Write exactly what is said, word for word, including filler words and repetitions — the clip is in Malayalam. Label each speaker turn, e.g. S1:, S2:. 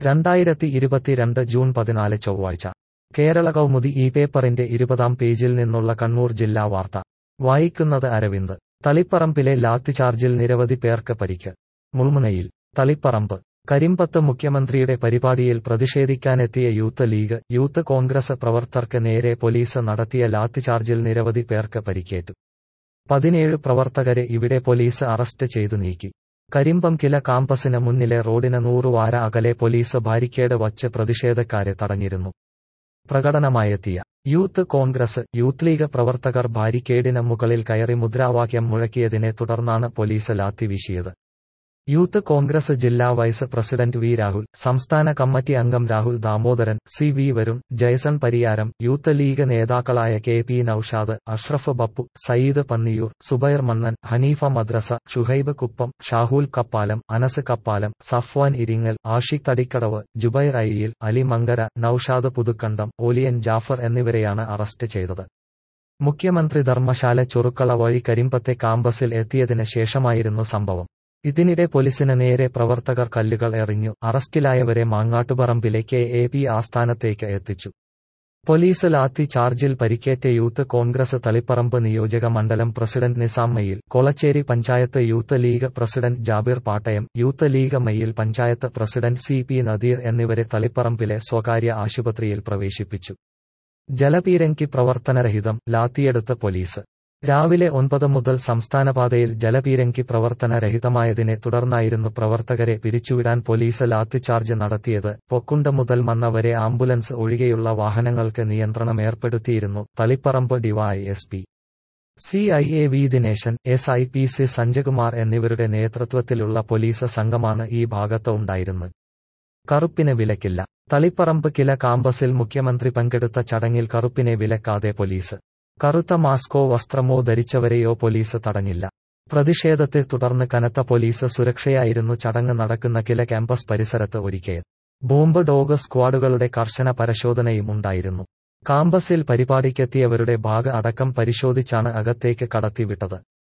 S1: രണ്ടായിരത്തി ഇരുപത്തിരണ്ട് ജൂൺ പതിനാല് ചൊവ്വാഴ്ച കേരള കൗമുദി ഈ പേപ്പറിന്റെ ഇരുപതാം പേജിൽ നിന്നുള്ള കണ്ണൂർ ജില്ലാ വാർത്ത വായിക്കുന്നത് അരവിന്ദ്. തളിപ്പറമ്പിലെ ലാത്തിചാർജിൽ നിരവധി പേർക്ക് പരിക്ക്. മുൾമുനയിൽ തളിപ്പറമ്പ് കരിമ്പത്ത് മുഖ്യമന്ത്രിയുടെ പരിപാടിയിൽ പ്രതിഷേധിക്കാനെത്തിയ യൂത്ത് ലീഗ്, യൂത്ത് കോൺഗ്രസ് പ്രവർത്തകർക്ക് നേരെ പോലീസ് നടത്തിയ ലാത്തിചാർജിൽ നിരവധി പേർക്ക് പരിക്കേറ്റു. പതിനേഴ് പ്രവർത്തകരെ ഇവിടെ പോലീസ് അറസ്റ്റ് ചെയ്തു നീക്കി. കരിമ്പം കില കാമ്പസിന് മുന്നിലെ റോഡിന് നൂറുവാര അകലെ പോലീസ് ബാരിക്കേഡ് വച്ച് പ്രതിഷേധക്കാരെ തടഞ്ഞിരുന്നു. പ്രകടനമായെത്തിയ യൂത്ത് കോൺഗ്രസ്, യൂത്ത് ലീഗ് പ്രവർത്തകർ ബാരിക്കേഡിന് മുകളിൽ കയറി മുദ്രാവാക്യം മുഴക്കിയതിനെ തുടർന്നാണ് പോലീസ് ലാത്തി വീശിയത്. യൂത്ത് കോൺഗ്രസ് ജില്ലാ വൈസ് പ്രസിഡന്റ് വി രാഹുൽ, സംസ്ഥാന കമ്മിറ്റി അംഗം Rahul Damodaran, C V Varun, Jaison Pariyaram, youth league നേതാക്കളായ കെ പി നൌഷാദ്, അഷ്റഫ് ബപ്പു, സയ്യിദ് പന്നിയൂർ, സുബൈർ മണ്ണൻ, ഹനീഫ മദ്രസ, ഷുഹൈബ് കുപ്പം, ഷാഹുൽ കപ്പാലം, അനസ് കപ്പാലം, സഫ്വാൻ ഇരിങ്ങൽ, ആഷിഖ് തടിക്കടവ്, ജുബൈർ അയ്യിൽ, അലി മങ്കര, നൌഷാദ് പുതുക്കണ്ടം, ഓലിയൻ ജാഫർ എന്നിവരെയാണ് അറസ്റ്റ് ചെയ്തത്. മുഖ്യമന്ത്രി ധർമ്മശാല ചൊറുക്കള വഴി കരിമ്പത്തെ കാമ്പസിൽ എത്തിയതിന് ശേഷമായിരുന്നു സംഭവം. ഇതിനിടെ പോലീസിന് നേരെ പ്രവർത്തകർ കല്ലുകൾ എറിഞ്ഞു. അറസ്റ്റിലായവരെ മാങ്ങാട്ടുപറമ്പിലെ കെ എ പി ആസ്ഥാനത്തേക്ക് എത്തിച്ചു. പോലീസ് ലാത്തി ചാർജിൽ പരിക്കേറ്റ യൂത്ത് കോൺഗ്രസ് തളിപ്പറമ്പ് നിയോജക മണ്ഡലം president Nizam Mayyil, Kolachery panchayat youth league president Jabir Pattayam, youth league Mayyil panchayat president C P Nadeer എന്നിവരെ തളിപ്പറമ്പിലെ സ്വകാര്യ ആശുപത്രിയിൽ പ്രവേശിപ്പിച്ചു. ജലപീരങ്കി പ്രവർത്തനരഹിതം, ലാത്തിയെടുത്ത് പോലീസ്. രാവിലെ ഒൻപത് മുതൽ സംസ്ഥാനപാതയിൽ ജലപീരങ്കി പ്രവർത്തനരഹിതമായതിനെ തുടർന്നായിരുന്നു പ്രവർത്തകരെ പിരിച്ചുവിടാൻ പോലീസ് ലാത്തിചാർജ് നടത്തിയത്. പൊക്കുണ്ട് മുതൽ മന്ന വരെ ആംബുലൻസ് ഒഴികെയുള്ള വാഹനങ്ങൾക്ക് നിയന്ത്രണം ഏർപ്പെടുത്തിയിരുന്നു. Taliparamba DYSP C I A V Dineshan, S I P C Sanjakumar എന്നിവരുടെ നേതൃത്വത്തിലുള്ള പോലീസ് സംഘമാണ് ഈ ഭാഗത്ത് ഉണ്ടായിരുന്നത്. കറുപ്പിന് വിലക്കില്ല. തളിപ്പറമ്പ് കില കാമ്പസിൽ മുഖ്യമന്ത്രി പങ്കെടുത്ത ചടങ്ങിൽ കറുപ്പിനെ വിലക്കാതെ പോലീസ്. കറുത്ത മാസ്കോ വസ്ത്രമോ ധരിച്ചവരെയോ പോലീസ് തടഞ്ഞില്ല. പ്രതിഷേധത്തെ തുടർന്ന് കനത്ത പോലീസ് സുരക്ഷയായിരുന്നു ചടങ്ങ് നടക്കുന്ന കില ക്യാമ്പസ് പരിസരത്ത് ഒരുക്കിയത്. ബോംബ് ഡോഗ് സ്ക്വാഡുകളുടെ കർശന പരിശോധനയും ഉണ്ടായിരുന്നു. കാമ്പസിൽ പരിപാടിക്കെത്തിയവരുടെ ബാഗ് അടക്കം പരിശോധിച്ചാണ് അകത്തേക്ക് കടത്തിവിട്ടത്.